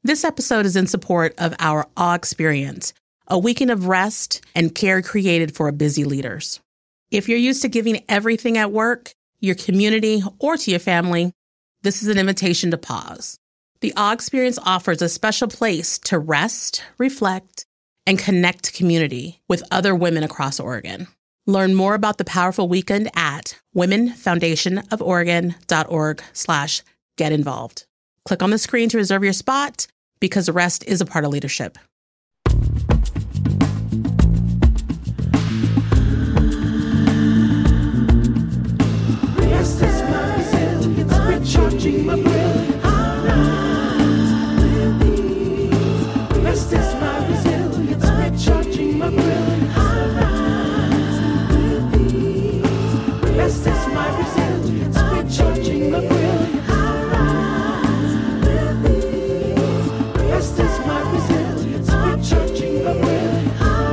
This episode is in support of our AWE Experience, a weekend of rest and care created for busy leaders. If you're used to giving everything at work, your community, or to your family, this is an invitation to pause. The AWE Experience offers a special place to rest, reflect, and connect to community with other women across Oregon. Learn more about the powerful weekend at womenfoundationoforegon.org/get-involved. Click on the screen to reserve your spot because rest is a part of leadership. Rest is my resilience, recharging my brilliance. Rest is my resilience, recharging my brilliance. Rest is my resilience, recharging my brilliance. Rest is my resilience, recharging my brilliance.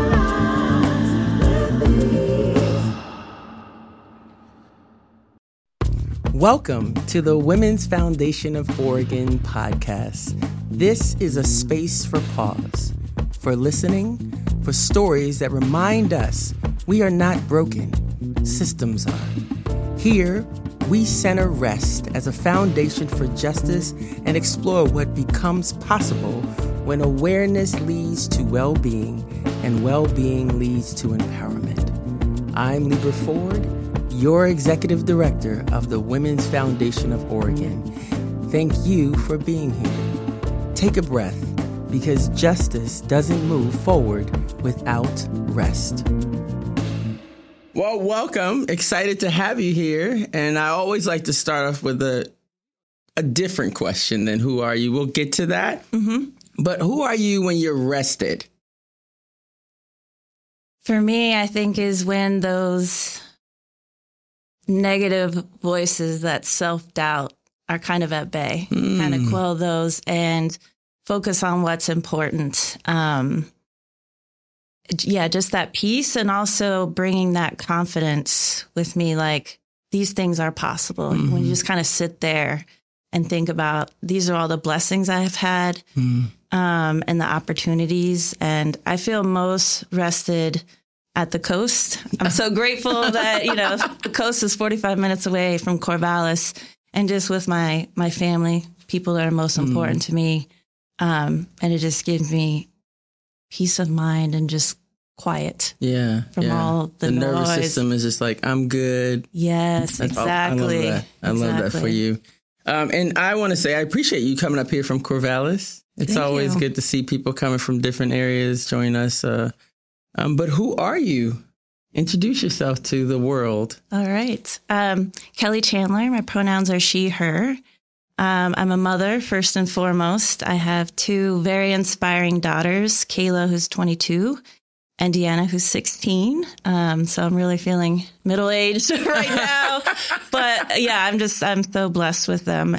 Welcome to the Women's Foundation of Oregon podcast. This is a space for pause, for listening, for stories that remind us we are not broken, systems are. Here, we center rest as a foundation for justice and explore what becomes possible when awareness leads to well-being and well-being leads to empowerment. I'm Libra Ford, your Executive Director of the Women's Foundation of Oregon. Thank you for being here. Take a breath, because justice doesn't move forward without rest. Well, welcome. Excited to have you here. And I always like to start off with a different question than who are you? We'll get to that. But who are you when you're rested? For me, I think is when those negative voices, that self-doubt, are kind of at bay. Kind of quell those and focus on what's important. Just that peace, and also bringing that confidence with me, like these things are possible. When you just kind of sit there and think about, these are all the blessings I have had, and the opportunities. And I feel most rested at the coast. I'm so grateful that, the coast is 45 minutes away from Corvallis, and just with my family, people that are most important to me. And it just gives me peace of mind and just quiet. From all the noise. Nervous system is just like, I'm good. Yes, exactly. I love that for you. And I want to say, I appreciate you coming up here from Corvallis. It's always good to see people coming from different areas join us. But who are you? Introduce yourself to the world. All right. Kelly Chandler. My pronouns are she, her. I'm a mother, first and foremost. I have two very inspiring daughters, Kayla, who's 22, and Deanna, who's 16. So I'm really feeling middle-aged right now. But yeah, I'm so blessed with them.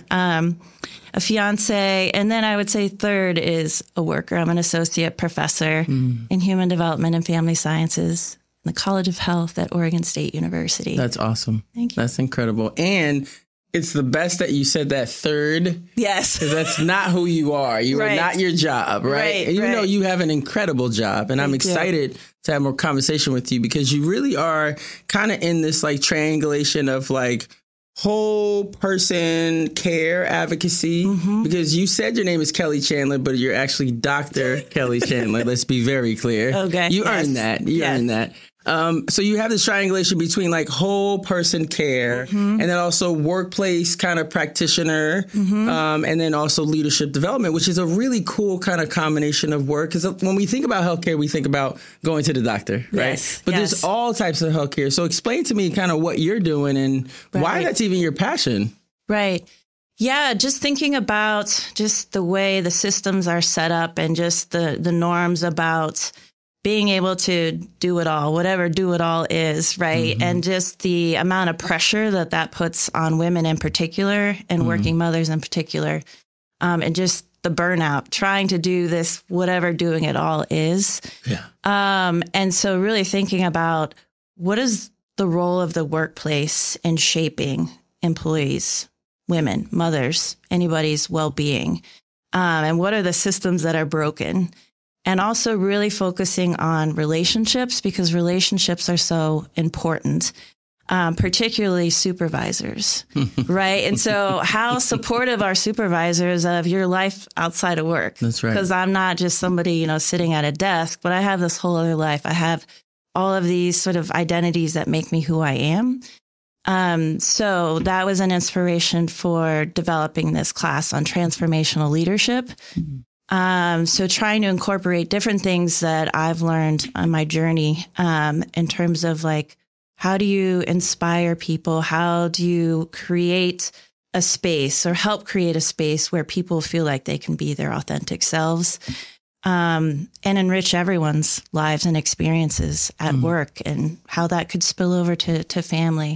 A fiance, and then I would say third is a worker. I'm an associate professor in human development and family sciences in the College of Health at Oregon State University. That's awesome. Thank you. That's incredible. And it's the best that you said that third. Yes. Because that's not who you are. You are not your job, right? Even though you have an incredible job. And I'm excited to have more conversation with you, because you really are kind of in this like triangulation of like whole person care advocacy, because you said your name is Kelly Chandler, but you're actually Dr. Kelly Chandler. Let's be very clear. Okay. You earned that. You earned that. So you have this triangulation between like whole person care and then also workplace kind of practitioner, and then also leadership development, which is a really cool kind of combination of work. Because when we think about healthcare, we think about going to the doctor, right? But there's all types of healthcare. So explain to me kind of what you're doing and why that's even your passion. Right. Yeah, just thinking about just the way the systems are set up and just the norms about being able to do it all, whatever do it all is, right? And just the amount of pressure that puts on women in particular and working mothers in particular, and just the burnout, trying to do this, whatever doing it all is. And so really thinking about what is the role of the workplace in shaping employees, women, mothers, anybody's well-being. and what are the systems that are broken. And also really focusing on relationships, because relationships are so important, particularly supervisors, right? And so how supportive are supervisors of your life outside of work? That's right. Because I'm not just somebody, sitting at a desk, but I have this whole other life. I have all of these sort of identities that make me who I am. So that was an inspiration for developing this class on transformational leadership. So trying to incorporate different things that I've learned on my journey, in terms of like, how do you inspire people? How do you create a space or help create a space where people feel like they can be their authentic selves, and enrich everyone's lives and experiences at work, and how that could spill over to family.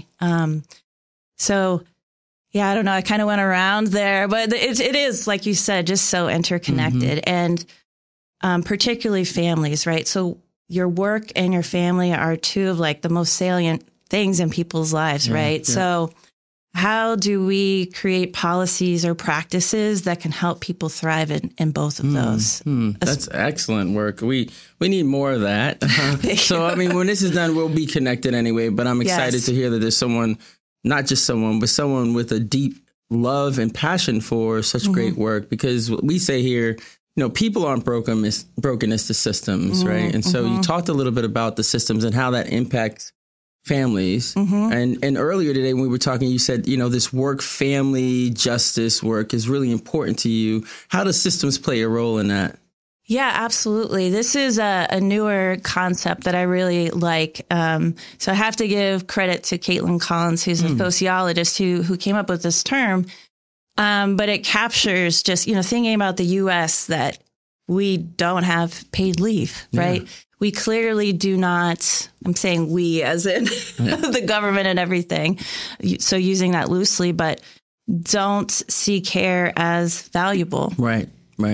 So yeah, I don't know. I kind of went around there, but it is, like you said, just so interconnected, and particularly families, right? So your work and your family are two of like the most salient things in people's lives, right? Yeah. So how do we create policies or practices that can help people thrive in both of those? That's excellent work. We need more of that. So, I mean, when this is done, we'll be connected anyway, but I'm excited to hear that there's someone, not just someone, but someone with a deep love and passion for such great work, because what we say here, people aren't broken, it's the systems, right? And so you talked a little bit about the systems and how that impacts families. And earlier today when we were talking, you said, this work, family, justice work is really important to you. How does systems play a role in that? Yeah, absolutely. This is a newer concept that I really like. So I have to give credit to Caitlin Collins, who's a sociologist who came up with this term. But it captures just, thinking about the U.S. that we don't have paid leave, right? Yeah. We clearly do not, I'm saying we as in the government and everything, so using that loosely, but don't see care as valuable. Right.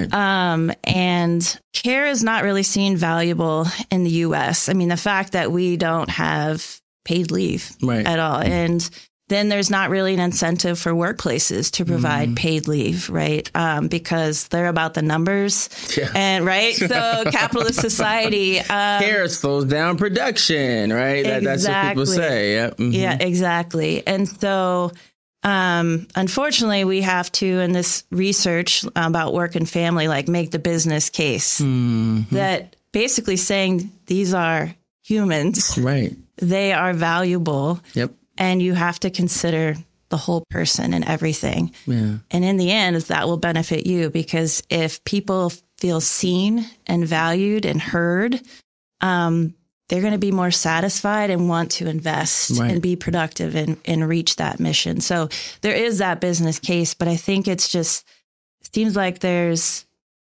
And care is not really seen valuable in the U.S. I mean, the fact that we don't have paid leave at all. And then there's not really an incentive for workplaces to provide paid leave, right? Because they're about the numbers, and so capitalist society. Care slows down production, right? That's what people say. Yeah, yeah, exactly. And so, unfortunately, we have to, in this research about work and family, like make the business case that basically saying these are humans, right? They are valuable. Yep. And you have to consider the whole person and everything. Yeah. And in the end, that will benefit you, because if people feel seen and valued and heard, they're going to be more satisfied and want to invest and be productive and reach that mission. So there is that business case, but I think it seems like there's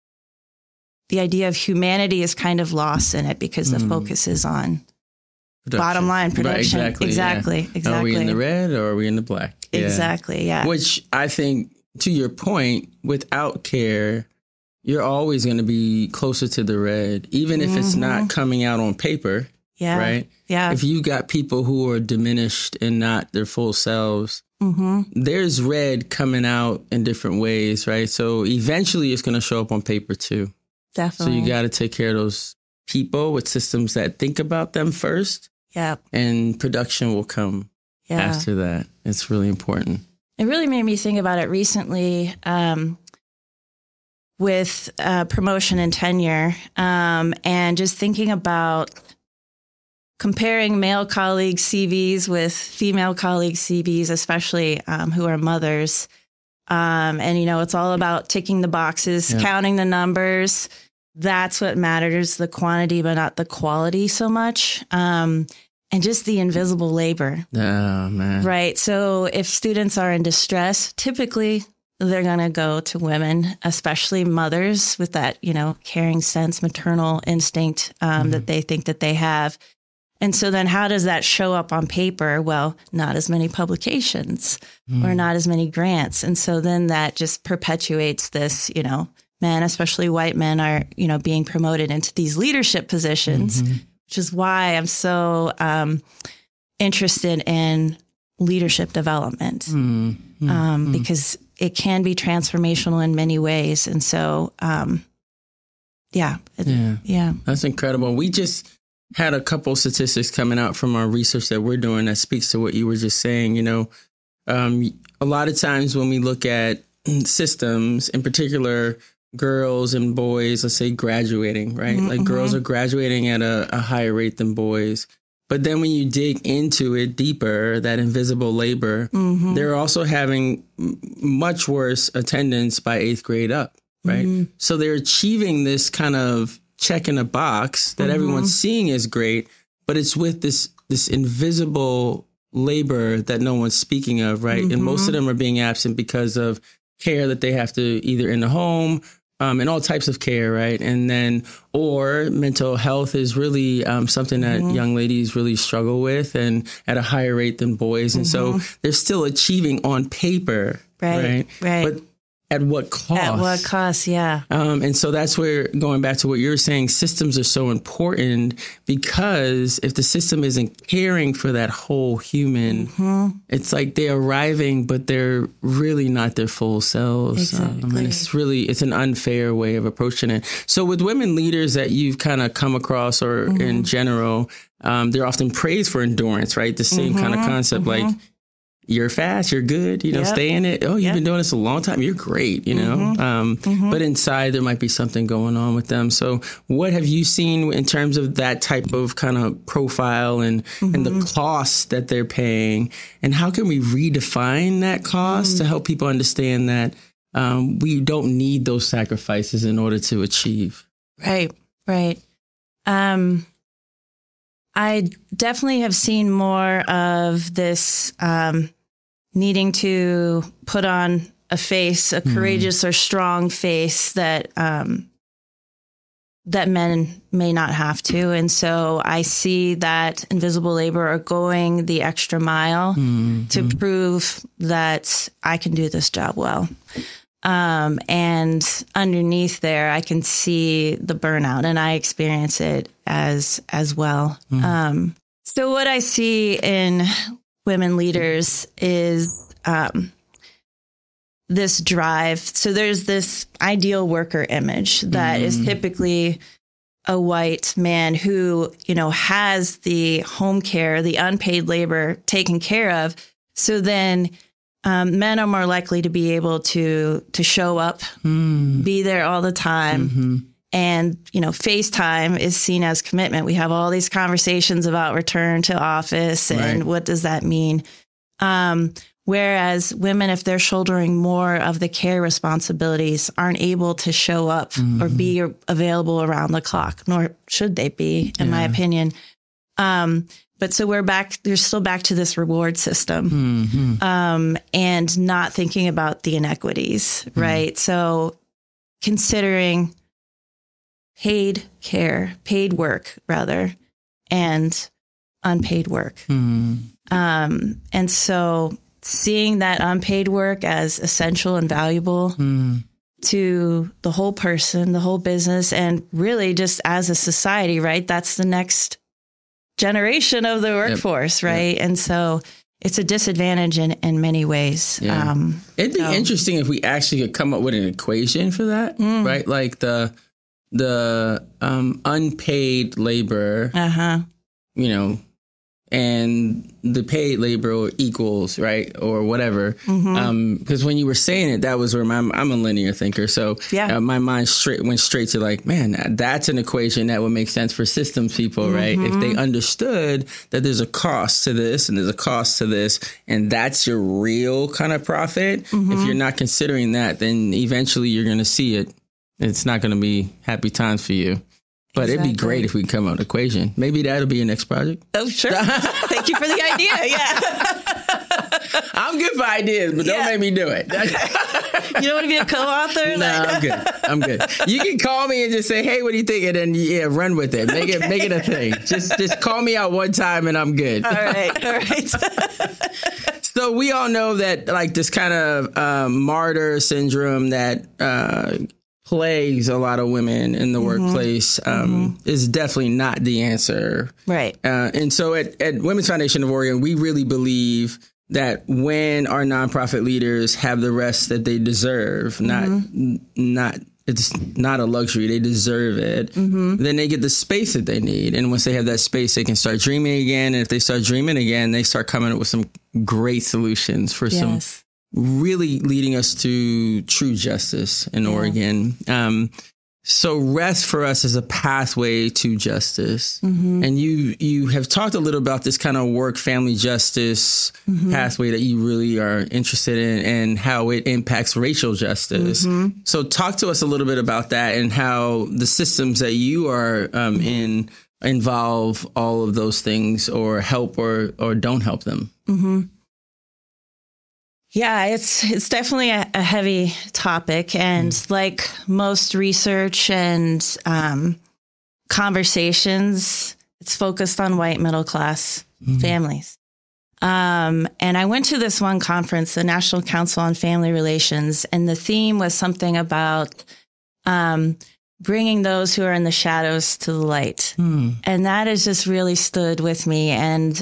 the idea of humanity is kind of lost in it, because the focus is on production. Bottom line production. Right, exactly. Are we in the red or are we in the black? Yeah. Exactly. Yeah. Which I think, to your point, without care, you're always going to be closer to the red, even if it's not coming out on paper. Yeah. Right. Yeah. If you got people who are diminished and not their full selves, there's red coming out in different ways. Right. So eventually it's going to show up on paper too. Definitely. So you got to take care of those people with systems that think about them first. Yeah. And production will come after that. It's really important. It really made me think about it recently with promotion and tenure, and just thinking about comparing male colleagues' CVs with female colleagues' CVs, especially who are mothers. And, it's all about ticking the boxes, counting the numbers. That's what matters, the quantity, but not the quality so much. And just the invisible labor. Oh, man. Right. So if students are in distress, typically they're going to go to women, especially mothers with that, caring sense, maternal instinct that they think that they have. And so then how does that show up on paper? Well, not as many publications or not as many grants. And so then that just perpetuates this, men, especially white men, are, being promoted into these leadership positions, which is why I'm so interested in leadership development, because it can be transformational in many ways. And so, yeah. That's incredible. We just had a couple statistics coming out from our research that we're doing that speaks to what you were just saying. You know, a lot of times when we look at systems, in particular, girls and boys, let's say graduating, right? Like girls are graduating at a higher rate than boys. But then when you dig into it deeper, that invisible labor, they're also having much worse attendance by 8th grade up, right? So they're achieving this kind of check in a box that everyone's seeing is great, but it's with this invisible labor that no one's speaking of, right? And most of them are being absent because of care that they have to either in the home, and all types of care, right? And then, or mental health is really something that young ladies really struggle with, and at a higher rate than boys. And so they're still achieving on paper, right? But at what cost? At what cost, yeah. And so that's where, going back to what you're saying, systems are so important, because if the system isn't caring for that whole human, it's like they're arriving, but they're really not their full selves. Exactly. And it's an unfair way of approaching it. So with women leaders that you've kind of come across, or in general, they're often praised for endurance, right? The same kind of concept, like, you're fast, you're good, you know, stay in it. Oh, you've been doing this a long time. You're great, you know. But inside there might be something going on with them. So what have you seen in terms of that type of kind of profile and the cost that they're paying? And how can we redefine that cost to help people understand that we don't need those sacrifices in order to achieve? Right. I definitely have seen more of this needing to put on a face, a courageous or strong face that that men may not have to. And so I see that invisible labor are going the extra mile to prove that I can do this job well. And underneath there, I can see the burnout, and I experience it as well. So what I see in women leaders is this drive. So there's this ideal worker image that is typically a white man who, you know, has the home care, the unpaid labor taken care of. So then men are more likely to be able to show up, be there all the time. And, you know, FaceTime is seen as commitment. We have all these conversations about return to office and what does that mean? Whereas women, if they're shouldering more of the care responsibilities, aren't able to show up or be available around the clock, nor should they be, in my opinion. But so we're still back to this reward system, and not thinking about the inequities, right? So considering paid work rather, and unpaid work. And so seeing that unpaid work as essential and valuable to the whole person, the whole business, and really just as a society, right? That's the next generation of the workforce, right? And so it's a disadvantage in many ways. It'd be interesting if we actually could come up with an equation for that, right? Like the unpaid labor, you know, and the paid labor equals, right, or whatever. Because when you were saying it, that was where I'm a linear thinker. So my mind went straight to like, man, that's an equation that would make sense for systems people, right? If they understood that there's a cost to this and there's a cost to this, and that's your real kind of profit. If you're not considering that, then eventually you're going to see it. It's not going to be happy times for you. But it'd be great if we come up with an equation. Maybe that'll be your next project. Oh, sure. Thank you for the idea. I'm good for ideas, but don't make me do it. You don't want to be a co-author? No, I'm good. You can call me and just say, hey, what do you think? And then, run with it. Make it a thing. Just call me out one time and I'm good. All right. So we all know that like this kind of martyr syndrome that plagues a lot of women in the workplace is definitely not the answer. Right. And so at Women's Foundation of Oregon, we really believe that when our nonprofit leaders have the rest that they deserve, not it's not a luxury, they deserve it, then they get the space that they need. And once they have that space, they can start dreaming again. And if they start dreaming again, they start coming up with some great solutions for some really leading us to true justice in Oregon. So rest for us is a pathway to justice. And you have talked a little about this kind of work family justice pathway that you really are interested in and how it impacts racial justice. So talk to us a little bit about that and how the systems that you are in involve all of those things or help or don't help them. Yeah, it's definitely a heavy topic. And like most research and conversations, it's focused on white middle class families. And I went to this one conference, the National Council on Family Relations, and the theme was something about bringing those who are in the shadows to the light. And that has just really stood with me. And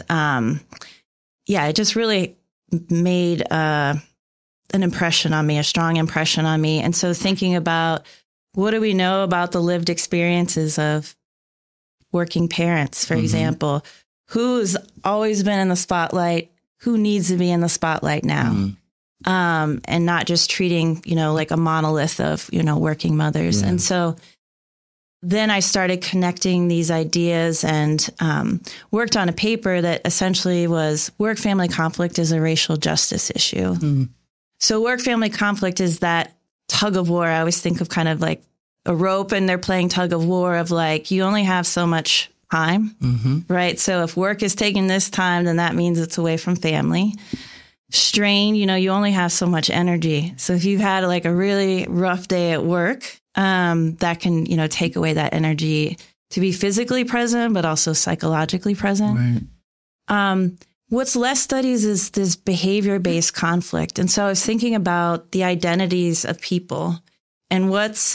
it just really made an impression on me, a strong impression on me. And so thinking about what do we know about the lived experiences of working parents, for example, who's always been in the spotlight, who needs to be in the spotlight now, and not just treating, like a monolith of, working mothers. And so then I started connecting these ideas and worked on a paper that essentially was work-family conflict is a racial justice issue. So work-family conflict is that tug of war. I always think of kind of like a rope and they're playing tug of war of like, you only have so much time, right? So if work is taking this time, then that means it's away from family. Strain, you only have so much energy. So if you've had like a really rough day at work, that can, take away that energy to be physically present, but also psychologically present. What's less studied is this behavior-based conflict. And so I was thinking about the identities of people and what's,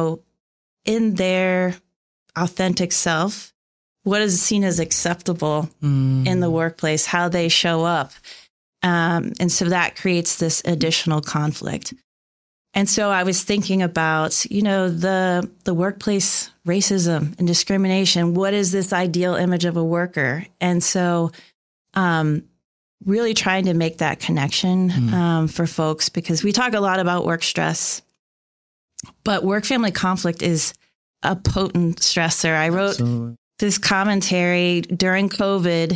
in their authentic self, what is seen as acceptable in the workplace, how they show up. And so that creates this additional conflict. And so I was thinking about, the workplace racism and discrimination. What is this ideal image of a worker? And so really trying to make that connection for folks, because we talk a lot about work stress, but work-family conflict is a potent stressor. I wrote this commentary during COVID,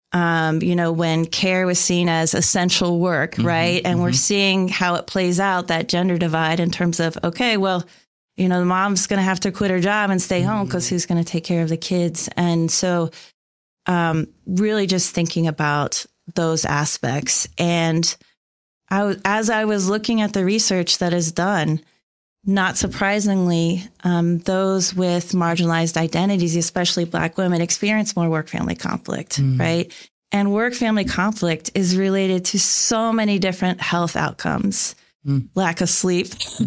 when care was seen as essential work, right? And we're seeing how it plays out, that gender divide in terms of, okay, well, the mom's going to have to quit her job and stay home because who's going to take care of the kids? And so really just thinking about those aspects. And as I was looking at the research that is done, not surprisingly, those with marginalized identities, especially Black women, experience more work-family conflict, right? And work-family conflict is related to so many different health outcomes, lack of sleep,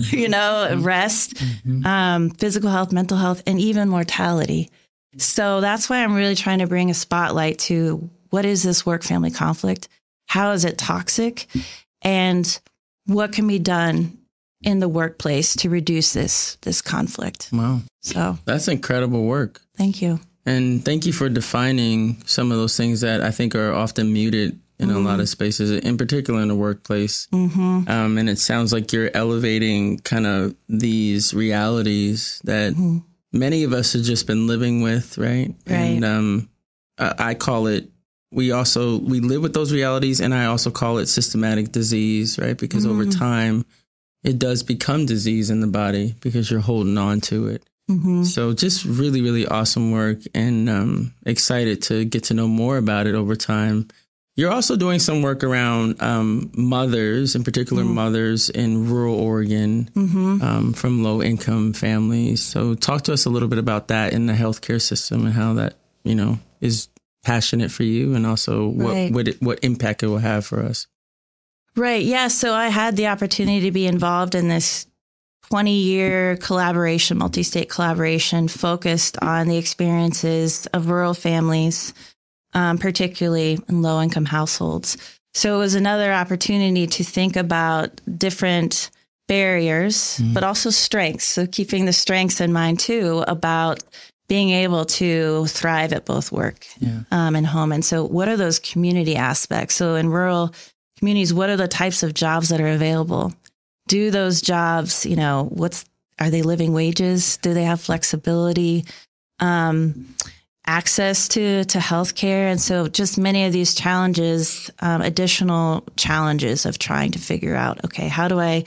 rest, physical health, mental health, and even mortality. So that's why I'm really trying to bring a spotlight to what is this work-family conflict? How is it toxic? And what can be done in the workplace to reduce this conflict? Wow. So that's incredible work. Thank you. And thank you for defining some of those things that I think are often muted in a lot of spaces, in particular in the workplace. And it sounds like you're elevating kind of these realities that many of us have just been living with, right? And I call it, we live with those realities, and I also call it systematic disease, right? Because over time, it does become disease in the body because you're holding on to it. So just really, really awesome work, and excited to get to know more about it over time. You're also doing some work around mothers, in particular mothers in rural Oregon from low income families. So talk to us a little bit about that in the healthcare system and how that, is passionate for you, and also what impact it will have for us. Right. Yeah. So I had the opportunity to be involved in this 20-year collaboration, multi-state collaboration focused on the experiences of rural families, particularly in low-income households. So it was another opportunity to think about different barriers, but also strengths. So keeping the strengths in mind too, about being able to thrive at both work and home. And so what are those community aspects? So in rural communities, what are the types of jobs that are available? Do those jobs, are they living wages? Do they have flexibility? Access to healthcare. And so just many of these challenges, additional challenges of trying to figure out, okay, how do I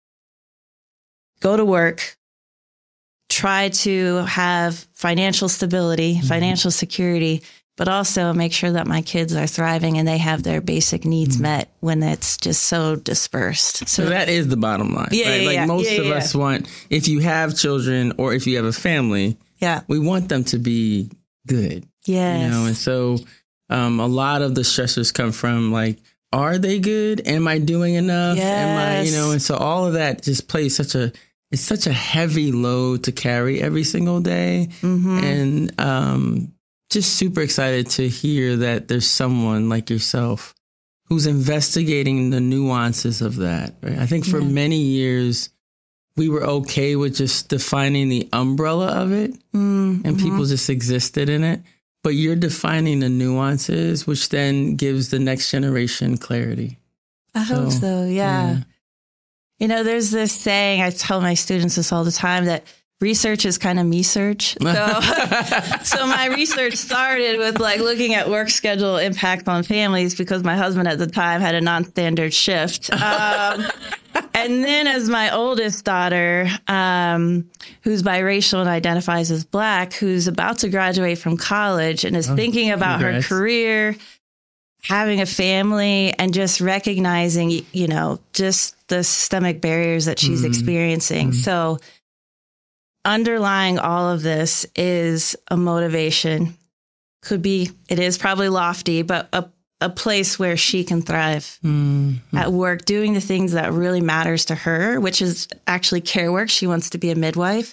go to work, try to have financial stability, financial security, but also make sure that my kids are thriving and they have their basic needs met when it's just so dispersed. So that is the bottom line, right? Most of us want, if you have children or if you have a family, we want them to be good. Yes. And so a lot of the stressors come from are they good? Am I doing enough? Yes. Am I, and so all of that just plays it's such a heavy load to carry every single day. And just super excited to hear that there's someone like yourself who's investigating the nuances of that. Right? I think for many years, we were okay with just defining the umbrella of it and people just existed in it. But you're defining the nuances, which then gives the next generation clarity. I hope so. Yeah. There's this saying, I tell my students this all the time, that research is kind of me search. So my research started with looking at work schedule impact on families because my husband at the time had a non-standard shift. And then as my oldest daughter, who's biracial and identifies as Black, who's about to graduate from college and is thinking about her career, having a family, and just recognizing, just the systemic barriers that she's experiencing. So underlying all of this is a motivation. It is probably lofty, but a place where she can thrive at work, doing the things that really matters to her, which is actually care work. She wants to be a midwife,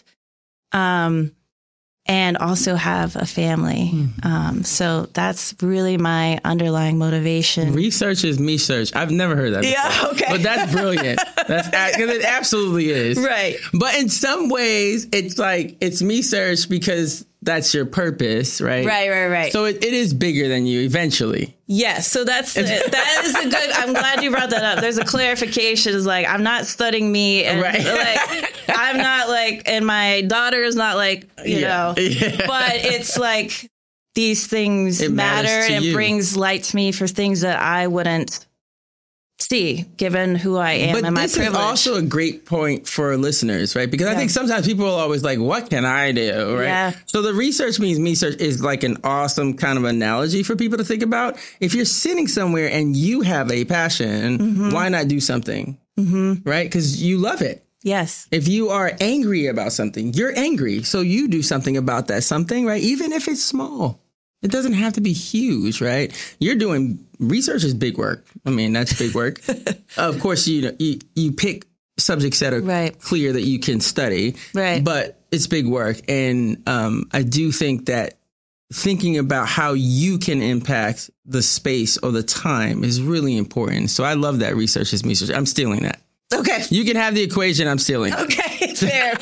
and also have a family. So that's really my underlying motivation. Research is me search. I've never heard that before. Yeah, okay. But that's brilliant. Because it absolutely is. Right. But in some ways, it's me search because that's your purpose, right? Right. So it is bigger than you eventually. Yes. So that is a good, I'm glad you brought that up. There's a clarification. It's I'm not studying me. And I'm not and my daughter is not you know, but it's these things matter and brings light to me for things that I wouldn't see given who I am and my privilege. But this is also a great point for listeners, right? Because I think sometimes people are always what can I do, right? Yeah. So the research means me search is an awesome kind of analogy for people to think about. If you're sitting somewhere and you have a passion, why not do something, right? Because you love it. Yes. If you are angry about something, you're angry. So you do something about that something, right? Even if it's small. It doesn't have to be huge, right? You're doing research is big work. I mean, that's big work. Of course, you pick subjects that are clear that you can study, right? But it's big work. And I do think that thinking about how you can impact the space or the time is really important. So I love that research is me search. I'm stealing that. Okay. You can have the equation. I'm stealing. Okay. Fair.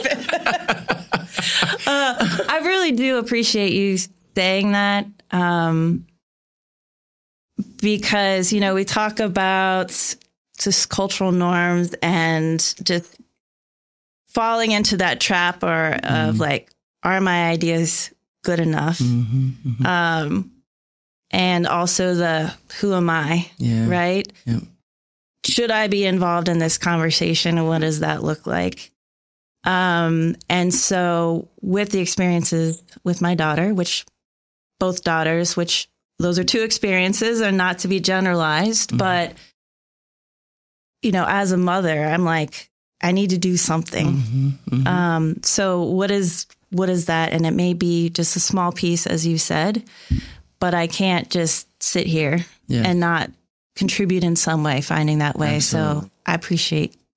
I really do appreciate you saying that, because, we talk about just cultural norms and just falling into that trap of are my ideas good enough? And also the who am I, right? Yeah. Should I be involved in this conversation and what does that look like? And so with the experiences with my daughter, both daughters, which those are two experiences are not to be generalized, but, as a mother, I'm I need to do something. So what is that? And it may be just a small piece, as you said, but I can't just sit here and not contribute in some way, finding that way. Absolutely. So I appreciate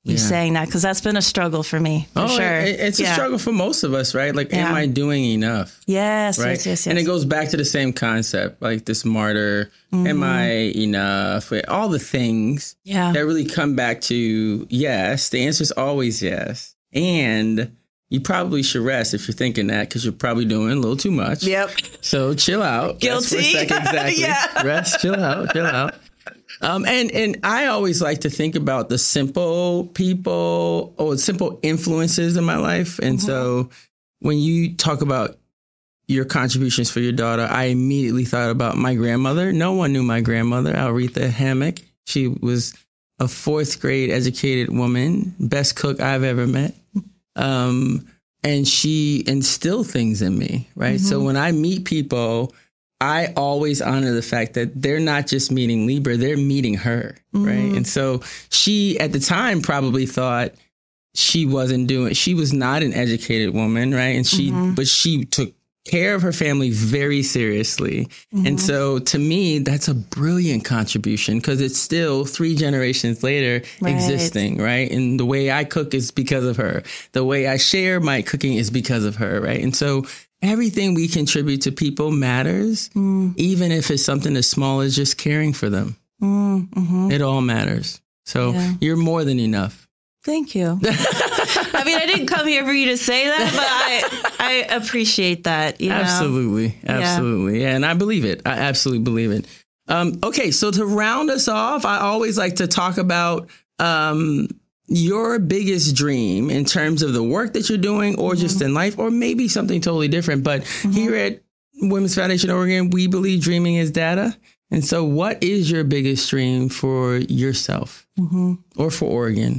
you saying that, because that's been a struggle for me, for sure. It's a struggle for most of us, right? Like, am I doing enough? Yes, right? yes. And it goes back to the same concept, like this martyr. Am I enough? All the things that really come back to yes. The answer is always yes. And you probably should rest if you're thinking that, because you're probably doing a little too much. Yep. So chill out. Guilty. Exactly. Rest, chill out. And I always like to think about the simple people or simple influences in my life. And so when you talk about your contributions for your daughter, I immediately thought about my grandmother. No one knew my grandmother, Aretha Hammock. She was a 4th grade educated woman, best cook I've ever met. And she instilled things in me, right? So when I meet people, I always honor the fact that they're not just meeting Libra, they're meeting her, right? And so she, at the time, probably thought she was not an educated woman, right? And but she took care of her family very seriously. And so to me, that's a brilliant contribution, because it's still 3 generations later existing, right? And the way I cook is because of her. The way I share my cooking is because of her, right? And so everything we contribute to people matters, even if it's something as small as just caring for them. It all matters. So you're more than enough. Thank you. I mean, I didn't come here for you to say that, but I appreciate that. You know? Absolutely. Yeah, and I believe it. I absolutely believe it. Okay, so to round us off, I always like to talk about your biggest dream in terms of the work that you're doing, or just in life, or maybe something totally different. But here at Women's Foundation Oregon, we believe dreaming is data. And so what is your biggest dream for yourself or for Oregon?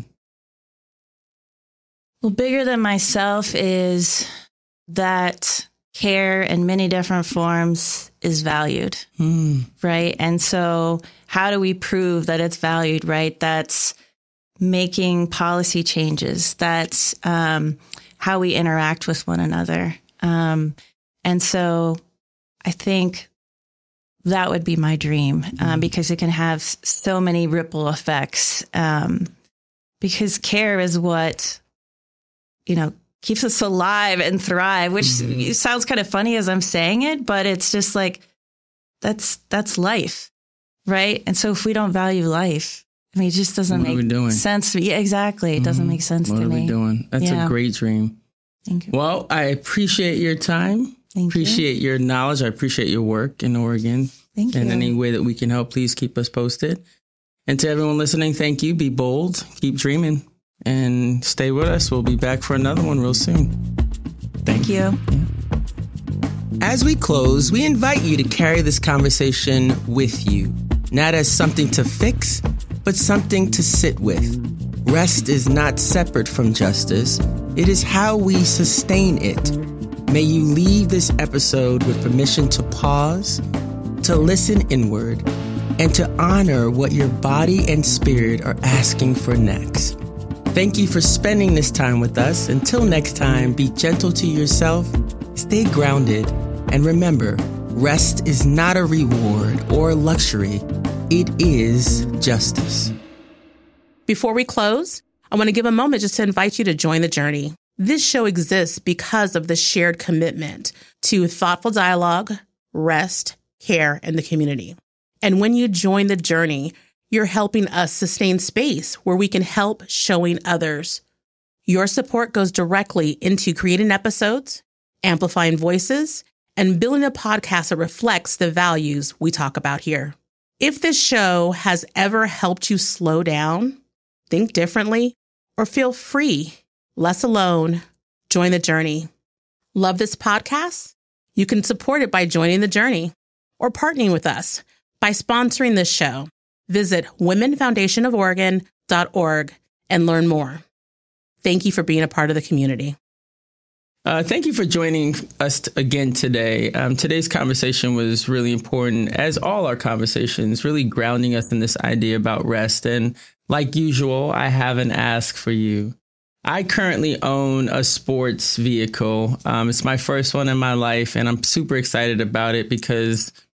Well, bigger than myself is that care in many different forms is valued, right? And so how do we prove that it's valued, right? That's making policy changes. That's how we interact with one another. And so I think that would be my dream, because it can have so many ripple effects, because care is what, keeps us alive and thrive, which sounds kind of funny as I'm saying it, but it's just like, that's life, right? And so if we don't value life, I mean, it just doesn't make sense to me. Yeah, exactly. It doesn't make sense to me. What are we doing? That's a great dream. Thank you. Well, I appreciate your time. Appreciate your knowledge. I appreciate your work in Oregon. Thank you. And any way that we can help, please keep us posted. And to everyone listening, thank you. Be bold. Keep dreaming. And stay with us. We'll be back for another one real soon. Thank you. As we close, we invite you to carry this conversation with you, not as something to fix, but something to sit with. Rest is not separate from justice. It is how we sustain it. May you leave this episode with permission to pause, to listen inward, and to honor what your body and spirit are asking for next. Thank you for spending this time with us. Until next time, be gentle to yourself, stay grounded, and remember, rest is not a reward or a luxury. It is justice. Before we close, I want to give a moment just to invite you to join the journey. This show exists because of the shared commitment to thoughtful dialogue, rest, care, and the community. And when you join the journey, you're helping us sustain space where we can help showing others. Your support goes directly into creating episodes, amplifying voices, and building a podcast that reflects the values we talk about here. If this show has ever helped you slow down, think differently, or feel free, less alone, join the journey. Love this podcast? You can support it by joining the journey or partnering with us by sponsoring this show. Visit womenfoundationoforegon.org and learn more. Thank you for being a part of the community. Thank you for joining us again today. Today's conversation was really important, as all our conversations, really grounding us in this idea about rest. And like usual, I have an ask for you. I currently own a sports vehicle. It's my first one in my life, and I'm super excited about it because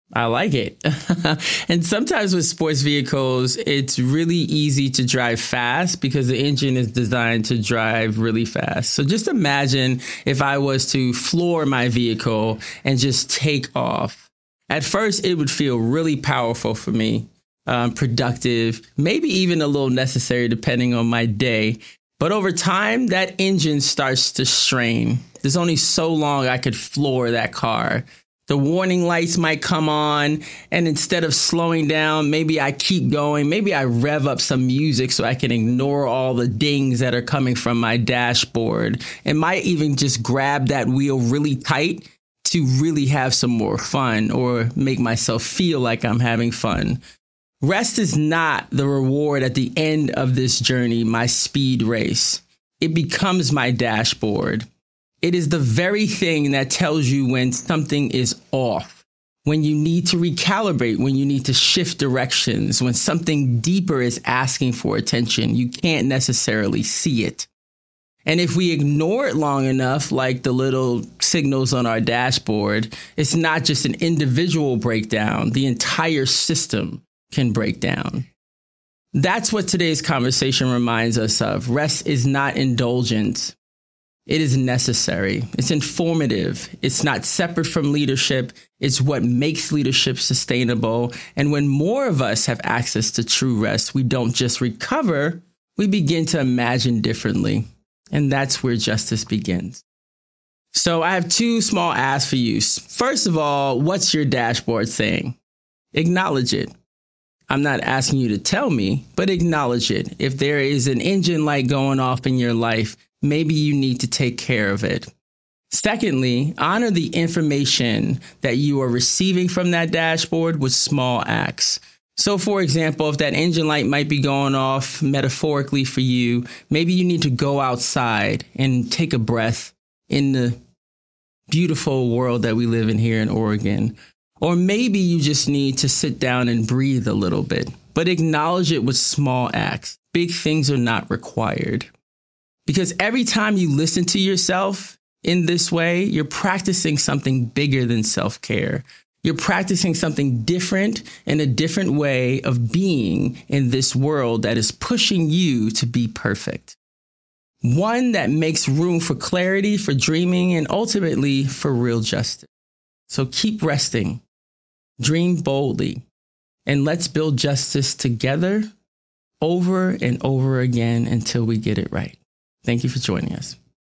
I like it. And sometimes with sports vehicles, it's really easy to drive fast because the engine is designed to drive really fast. So just imagine if I was to floor my vehicle and just take off. At first, it would feel really powerful for me, productive, maybe even a little necessary depending on my day. But over time, that engine starts to strain. There's only so long I could floor that car. The warning lights might come on, and instead of slowing down, maybe I keep going. Maybe I rev up some music so I can ignore all the dings that are coming from my dashboard, and might even just grab that wheel really tight to really have some more fun or make myself feel like I'm having fun. Rest is not the reward at the end of this journey, my speed race. It becomes my dashboard. It is the very thing that tells you when something is off, when you need to recalibrate, when you need to shift directions, when something deeper is asking for attention. You can't necessarily see it. And if we ignore it long enough, like the little signals on our dashboard, it's not just an individual breakdown. The entire system can break down. That's what today's conversation reminds us of. Rest is not indulgence. It is necessary. It's informative. It's not separate from leadership. It's what makes leadership sustainable. And when more of us have access to true rest, we don't just recover, we begin to imagine differently. And that's where justice begins. So I have two small asks for you. First of all, what's your dashboard saying? Acknowledge it. I'm not asking you to tell me, but acknowledge it. If there is an engine light going off in your life, maybe you need to take care of it. Secondly, honor the information that you are receiving from that dashboard with small acts. So, for example, if that engine light might be going off metaphorically for you, maybe you need to go outside and take a breath in the beautiful world that we live in here in Oregon. Or maybe you just need to sit down and breathe a little bit, but acknowledge it with small acts. Big things are not required. Because every time you listen to yourself in this way, you're practicing something bigger than self-care. You're practicing something different and a different way of being in this world that is pushing you to be perfect. One that makes room for clarity, for dreaming, and ultimately for real justice. So keep resting, dream boldly, and let's build justice together over and over again until we get it right. Thank you for joining us.